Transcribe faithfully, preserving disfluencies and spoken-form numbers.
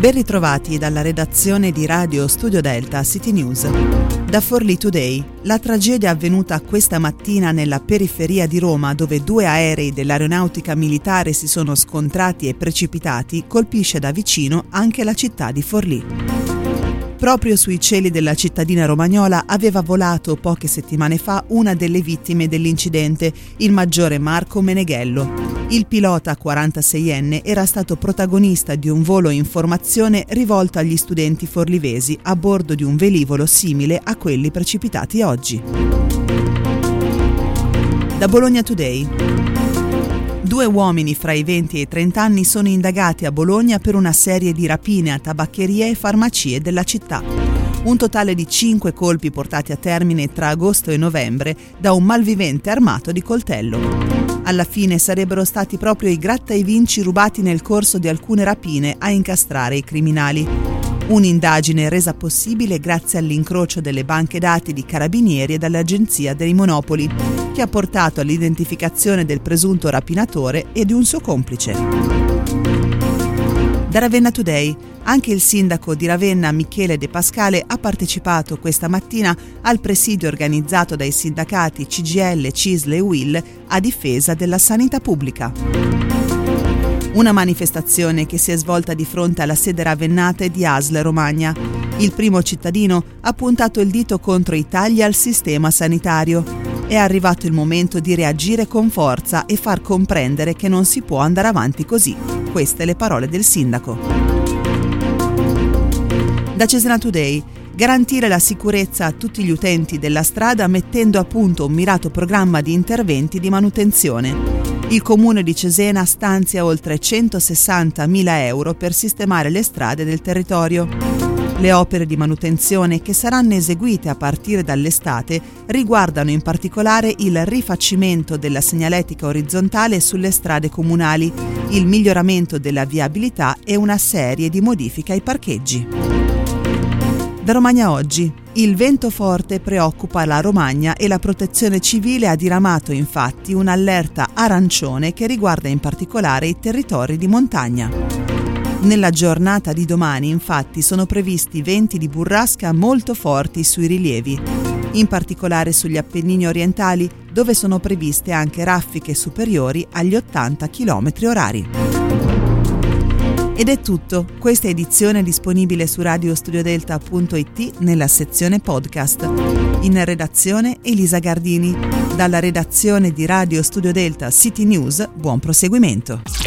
Ben ritrovati dalla redazione di Radio Studio Delta City News. Da Forlì Today, la tragedia avvenuta questa mattina nella periferia di Roma, dove due aerei dell'aeronautica militare si sono scontrati e precipitati, colpisce da vicino anche la città di Forlì. Proprio sui cieli della cittadina romagnola aveva volato poche settimane fa una delle vittime dell'incidente, il maggiore Marco Meneghello. Il pilota quarantaseienne era stato protagonista di un volo in formazione rivolto agli studenti forlivesi a bordo di un velivolo simile a quelli precipitati oggi. Da Bologna Today. Due uomini fra i venti e i trenta anni sono indagati a Bologna per una serie di rapine a tabaccherie e farmacie della città. Un totale di cinque colpi portati a termine tra agosto e novembre da un malvivente armato di coltello. Alla fine sarebbero stati proprio i gratta e vinci rubati nel corso di alcune rapine a incastrare i criminali. Un'indagine resa possibile grazie all'incrocio delle banche dati di Carabinieri e dall'Agenzia dei Monopoli, che ha portato all'identificazione del presunto rapinatore e di un suo complice. Da Ravenna Today, anche il sindaco di Ravenna, Michele De Pascale, ha partecipato questa mattina al presidio organizzato dai sindacati C G I L, C I S L e U I L a difesa della sanità pubblica. Una manifestazione che si è svolta di fronte alla sede ravennate di A S L Romagna. Il primo cittadino ha puntato il dito contro i tagli al sistema sanitario. È arrivato il momento di reagire con forza e far comprendere che non si può andare avanti così. Queste le parole del sindaco. Da Cesena Today, garantire la sicurezza a tutti gli utenti della strada mettendo a punto un mirato programma di interventi di manutenzione. Il comune di Cesena stanzia oltre centosessantamila euro per sistemare le strade del territorio. Le opere di manutenzione che saranno eseguite a partire dall'estate riguardano in particolare il rifacimento della segnaletica orizzontale sulle strade comunali, il miglioramento della viabilità e una serie di modifiche ai parcheggi. Da Romagna Oggi. Il vento forte preoccupa la Romagna e la Protezione Civile ha diramato infatti un'allerta arancione che riguarda in particolare i territori di montagna. Nella giornata di domani infatti sono previsti venti di burrasca molto forti sui rilievi, in particolare sugli Appennini orientali, dove sono previste anche raffiche superiori agli ottanta chilometri orari. Ed è tutto, questa edizione è disponibile su radiostudiodelta punto it nella sezione podcast. In redazione Elisa Gardini. Dalla redazione di Radio Studio Delta City News, buon proseguimento.